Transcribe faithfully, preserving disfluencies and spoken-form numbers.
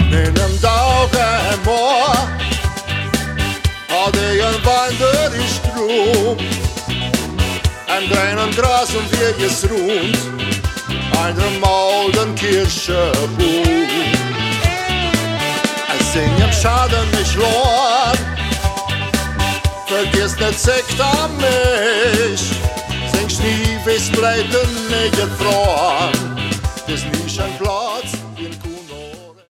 in einem Daugen Moor hat ich ein Wander die Strom, ein grünen Gras und wie es rund, einem alten Kirchenbaum. Es sind im Schaden nicht lohn, vergiss nicht Sekt an mich, singst nie, wie's bleibt nicht gefroren, das nie schon klar.